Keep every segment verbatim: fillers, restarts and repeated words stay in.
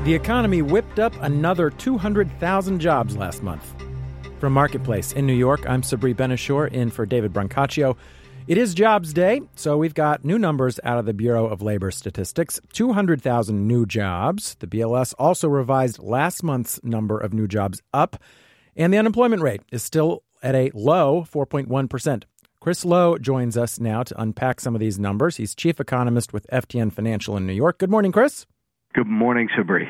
The economy whipped up another two hundred thousand jobs last month. From Marketplace in New York, I'm Sabri Benishore in for David Brancaccio. It is Jobs Day, so we've got new numbers out of the Bureau of Labor Statistics. two hundred thousand new jobs. The B L S also revised last month's number of new jobs up, and the unemployment rate is still at a low four point one percent. Chris Lowe joins us now to unpack some of these numbers. He's chief economist with F T N Financial in New York. Good morning, Chris. Good morning, Sabri.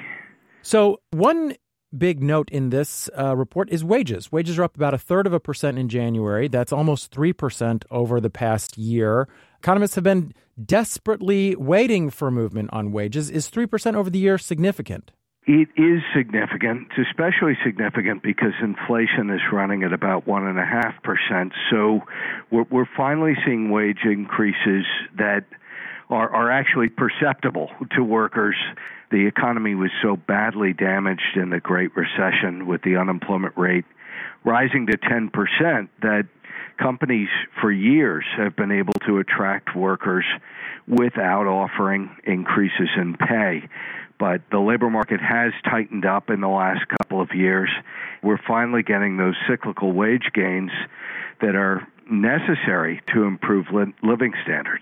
So one big note in this uh, report is wages. Wages are up about a third of a percent in January. That's almost three percent over the past year. Economists have been desperately waiting for movement on wages. Is three percent over the year significant? It is significant. It's especially significant because inflation is running at about one point five percent. So we're, we're finally seeing wage increases that are, are actually perceptible to workers. The economy was so badly damaged in the Great Recession with the unemployment rate rising to ten percent that companies for years have been able to attract workers without offering increases in pay. But the labor market has tightened up in the last couple of years. We're finally getting those cyclical wage gains that are necessary to improve li- living standards.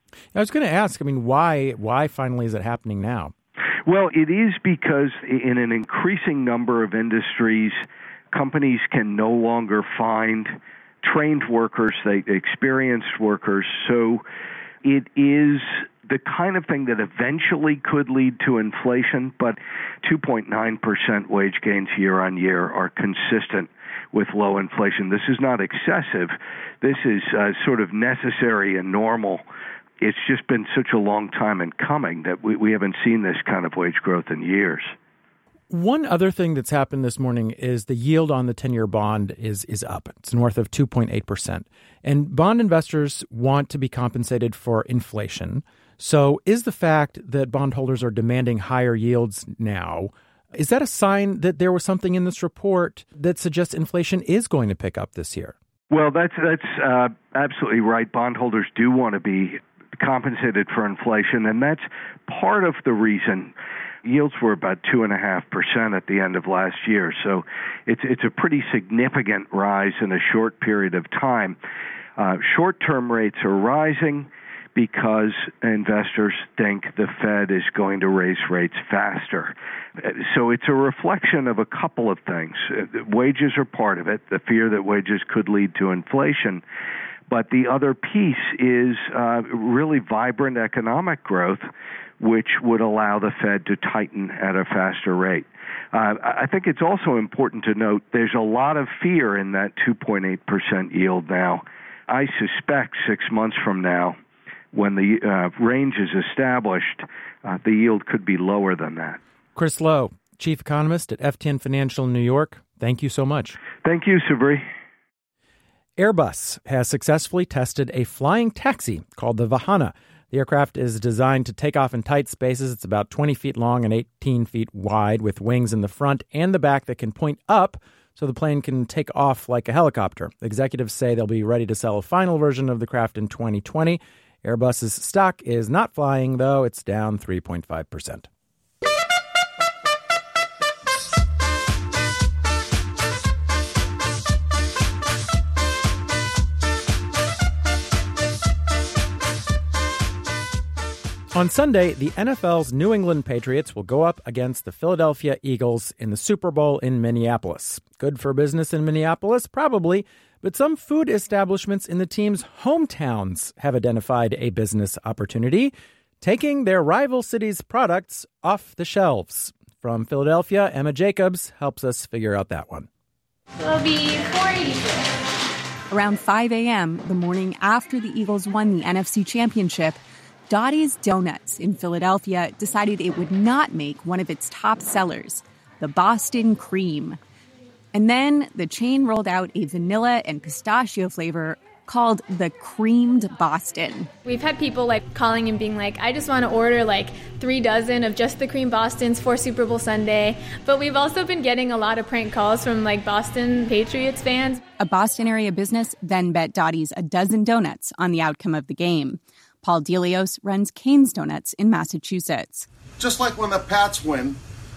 I was going to ask, I mean, why why finally is it happening now? Well, it is because in an increasing number of industries, companies can no longer find trained workers, they experienced workers. So it is the kind of thing that eventually could lead to inflation, but two point nine percent wage gains year on year are consistent with low inflation. This is not excessive. This is uh, sort of necessary and normal. It's just been such a long time in coming that we, we haven't seen this kind of wage growth in years. One other thing that's happened this morning is the yield on the ten-year bond is is up. It's north of two point eight percent. And bond investors want to be compensated for inflation. So is the fact that bondholders are demanding higher yields now, is that a sign that there was something in this report that suggests inflation is going to pick up this year? Well, that's, that's uh, absolutely right. Bondholders do want to be compensated for inflation, and that's part of the reason. Yields were about two and a half percent at the end of last year, so it's it's a pretty significant rise in a short period of time. Uh, short-term rates are rising because investors think the Fed is going to raise rates faster. So it's a reflection of a couple of things. Wages are part of it, the fear that wages could lead to inflation. But the other piece is uh, really vibrant economic growth, which would allow the Fed to tighten at a faster rate. Uh, I think it's also important to note there's a lot of fear in that two point eight percent yield now. I suspect six months from now, when the uh, range is established, uh, the yield could be lower than that. Chris Lowe, chief economist at F T N Financial in New York, thank you so much. Thank you, Sabri. Airbus has successfully tested a flying taxi called the Vahana. The aircraft is designed to take off in tight spaces. It's about twenty feet long and eighteen feet wide, with wings in the front and the back that can point up so the plane can take off like a helicopter. Executives say they'll be ready to sell a final version of the craft in twenty twenty. Airbus's stock is not flying, though. It's down three point five percent. On Sunday, the N F L's New England Patriots will go up against the Philadelphia Eagles in the Super Bowl in Minneapolis. Good for business in Minneapolis? Probably. But some food establishments in the team's hometowns have identified a business opportunity, taking their rival city's products off the shelves. From Philadelphia, Emma Jacobs helps us figure out that one. It'll be four eighty-six. Around five a.m., the morning after the Eagles won the N F C Championship, Dottie's Donuts in Philadelphia decided it would not make one of its top sellers, the Boston Cream. And then the chain rolled out a vanilla and pistachio flavor called the Creamed Boston. We've had people like calling and being like, I just want to order like three dozen of just the Cream Bostons for Super Bowl Sunday. But we've also been getting a lot of prank calls from like Boston Patriots fans. A Boston area business then bet Dottie's a dozen donuts on the outcome of the game. Paul Delios runs Cane's Donuts in Massachusetts. Just like when the Pats win,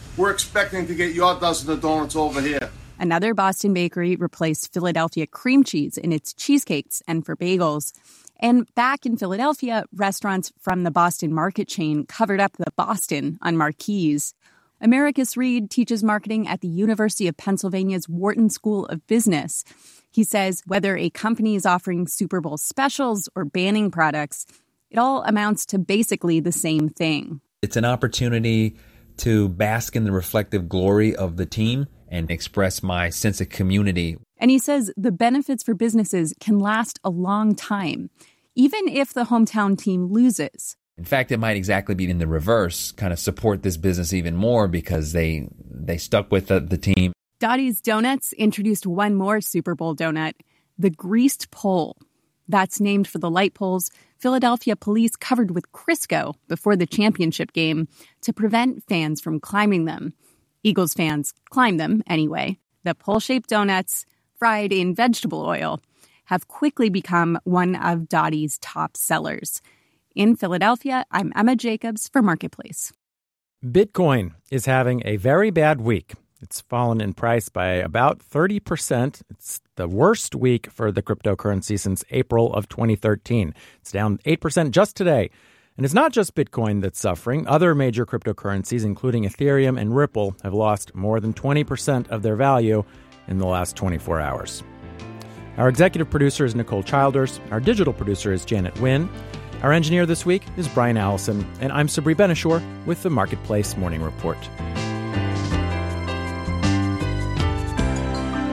we're expecting to get your dozen of donuts over here. Another Boston bakery replaced Philadelphia cream cheese in its cheesecakes and for bagels. And back in Philadelphia, restaurants from the Boston market chain covered up the Boston on marquees. Americus Reed teaches marketing at the University of Pennsylvania's Wharton School of Business. He says whether a company is offering Super Bowl specials or banning products, it all amounts to basically the same thing. It's an opportunity to bask in the reflective glory of the team and express my sense of community. And he says the benefits for businesses can last a long time, even if the hometown team loses. In fact, it might exactly be in the reverse, kind of support this business even more because they they stuck with the, the team. Dottie's Donuts introduced one more Super Bowl donut, the Greased Pole. That's named for the light poles Philadelphia police covered with Crisco before the championship game to prevent fans from climbing them. Eagles fans climb them anyway. The pole-shaped donuts, fried in vegetable oil, have quickly become one of Dottie's top sellers. In Philadelphia, I'm Emma Jacobs for Marketplace. Bitcoin is having a very bad week. It's fallen in price by about thirty percent. It's the worst week for the cryptocurrency since April of twenty thirteen. It's down eight percent just today. And it's not just Bitcoin that's suffering. Other major cryptocurrencies, including Ethereum and Ripple, have lost more than twenty percent of their value in the last twenty-four hours. Our executive producer is Nicole Childers. Our digital producer is Janet Wynn. Our engineer this week is Brian Allison. And I'm Sabri Benishore with the Marketplace Morning Report.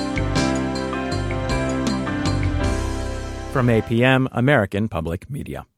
From A P M, American Public Media.